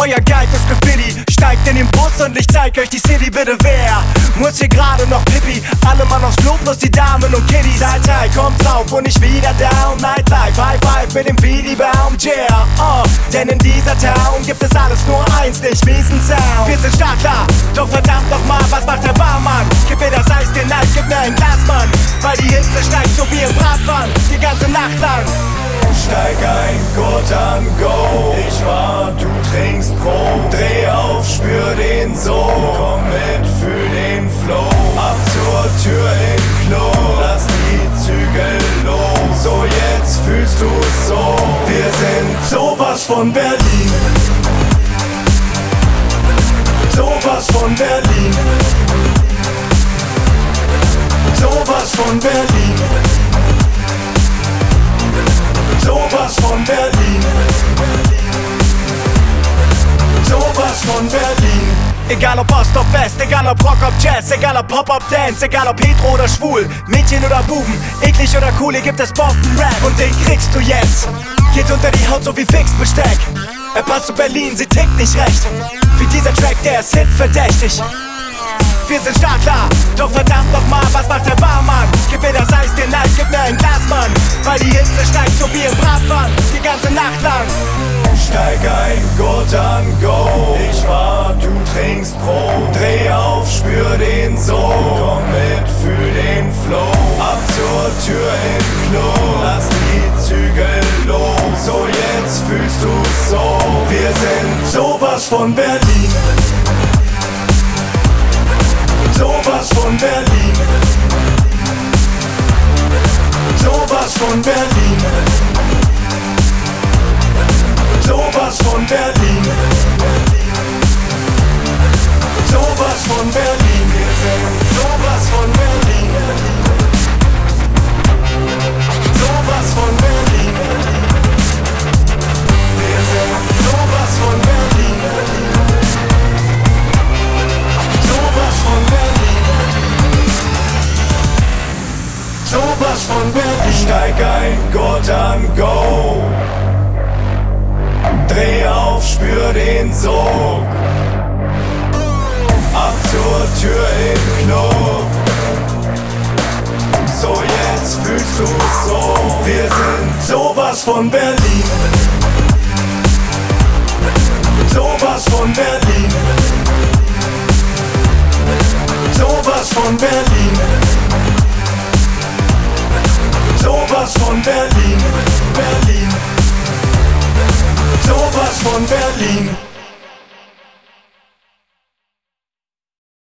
euer Guide ist Graffiti. Steigt in den Bus und ich zeig euch die City, bitte wer muss hier gerade noch Pipi? Alle Mann aufs Klo, bloß die Damen und Kiddies. Teil kommt drauf und ich wieder down. Nightlife, High Five mit dem Fidi-Baum, yeah, denn in dieser Town gibt es alles nur eins, nicht miesen Sound. Wir sind Starter, doch verdammt nochmal, was macht der Barmann? Gib mir das Eis, den Eis, gib mir ein Glas, Mann, weil die Hitze steigt so wie im Bratpfann, die ganze Nacht lang. Steig ein, Gurt an, go. Ich war, du trinkst Pro. Dreh auf, spür den Sog. Komm mit, fühl den Flow. Ab zur Tür im Klo. Lass die Zügel los. So, jetzt fühlst du's so. Wir sind sowas von Berlin. Sowas von Berlin. Sowas von Berlin. Sowas von Berlin. Sowas von Berlin. Egal ob Ost, ob West, egal ob Rock, ob Jazz, egal ob Pop, ob Dance, egal ob hetero oder schwul, Mädchen oder Buben, eklig oder cool, hier gibt es Bomben-Rap und den kriegst du jetzt. Geht unter die Haut so wie Fixbesteck. Er passt zu Berlin, sie tickt nicht recht. Wie dieser Track, der ist hitverdächtig. Wir sind Starter, doch verdammt nochmal, was macht der Barmann? Gib mir das Eis, den Eis, gib mir ein Glas, Mann, weil die Hitze steigt so wie im Bratpfann, die ganze Nacht lang. Steig ein, Gurt an, go. Ich war, du trinkst Pro. Dreh auf, spür den Sog. Komm mit, fühl den Flow. Ab zur Tür im Klo. Lass die Zügel los. So, jetzt fühlst du's so. Wir sind sowas von Berlin. Sowas von Berlin. Sowas von Berlin. Sowas von Berlin. Sowas von Berlin. Wir sind sowas von Berlin. Sowas von Berlin. Wir sind sowas von Berlin. Sowas von Berlin. Sowas von Berlin. Steig ein, Gurt an, go. Dreh auf, spür den Sog. Ab zur Tür im Klo. So, jetzt fühlst du's so. Wir sind sowas von Berlin. Sowas von Berlin. Sowas von Berlin. Sowas von Berlin. Berlin. Sowas von Berlin.